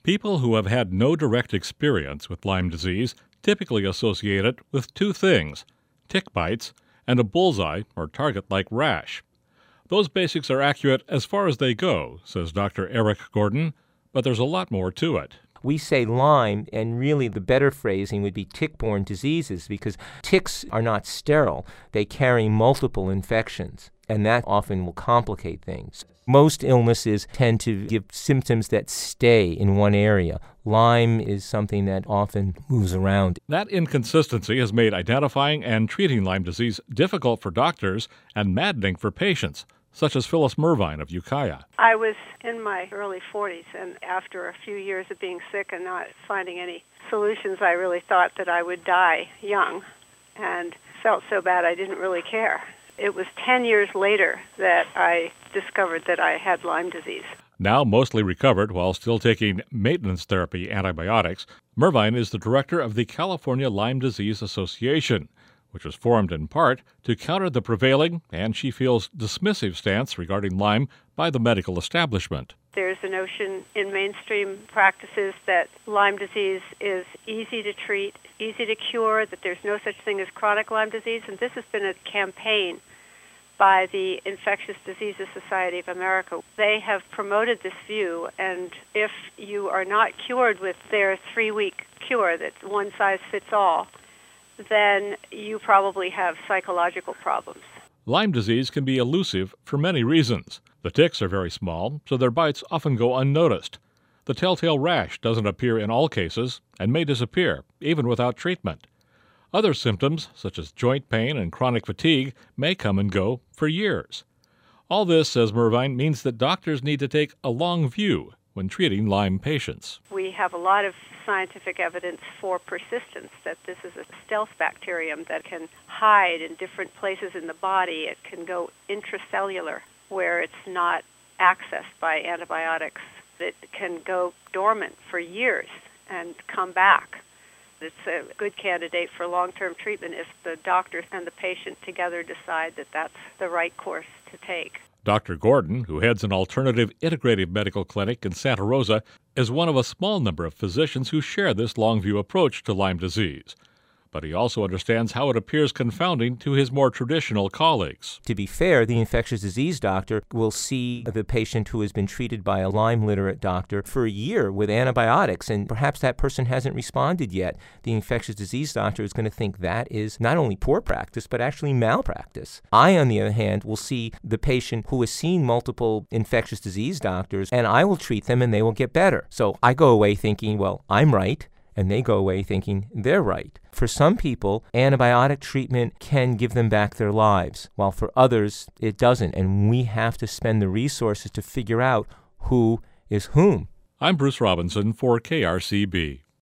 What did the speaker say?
People who have had no direct experience with Lyme disease typically associate it with two things: tick bites and a bullseye or target-like rash. Those basics are accurate as far as they go, says Dr. Eric Gordon, but there's a lot more to it. We say Lyme, and really the better phrasing would be tick-borne diseases, because ticks are not sterile. They carry multiple infections, and that often will complicate things. Most illnesses tend to give symptoms that stay in one area. Lyme is something that often moves around. That inconsistency has made identifying and treating Lyme disease difficult for doctors and maddening for patients, such as Phyllis Mervine of Ukiah. I was in my early 40s, and after a few years of being sick and not finding any solutions, I really thought that I would die young, and felt so bad I didn't really care. It was 10 years later that I discovered that I had Lyme disease. Now mostly recovered while still taking maintenance therapy antibiotics, Mervine is the director of the California Lyme Disease Association, which was formed in part to counter the prevailing, and she feels dismissive, stance regarding Lyme by the medical establishment. There's a notion in mainstream practices that Lyme disease is easy to treat, easy to cure, that there's no such thing as chronic Lyme disease, and this has been a campaign by the Infectious Diseases Society of America. They have promoted this view, and if you are not cured with their 3-week cure, that one size fits all, then you probably have psychological problems. Lyme disease can be elusive for many reasons. The ticks are very small, so their bites often go unnoticed. The telltale rash doesn't appear in all cases and may disappear, even without treatment. Other symptoms, such as joint pain and chronic fatigue, may come and go for years. All this, says Mervine, means that doctors need to take a long view when treating Lyme patients. We have a lot of scientific evidence for persistence, that this is a stealth bacterium that can hide in different places in the body. It can go intracellular, where it's not accessed by antibiotics. It can go dormant for years and come back. It's a good candidate for long-term treatment if the doctor and the patient together decide that that's the right course to take. Dr. Gordon, who heads an alternative integrative medical clinic in Santa Rosa, is one of a small number of physicians who share this long-view approach to Lyme disease. But he also understands how it appears confounding to his more traditional colleagues. To be fair, the infectious disease doctor will see the patient who has been treated by a Lyme-literate doctor for a year with antibiotics, and perhaps that person hasn't responded yet. The infectious disease doctor is going to think that is not only poor practice, but actually malpractice. I, on the other hand, will see the patient who has seen multiple infectious disease doctors, and I will treat them and they will get better. So I go away thinking, well, I'm right, and they go away thinking they're right. For some people, antibiotic treatment can give them back their lives, while for others, it doesn't. And we have to spend the resources to figure out who is whom. I'm Bruce Robinson for KRCB.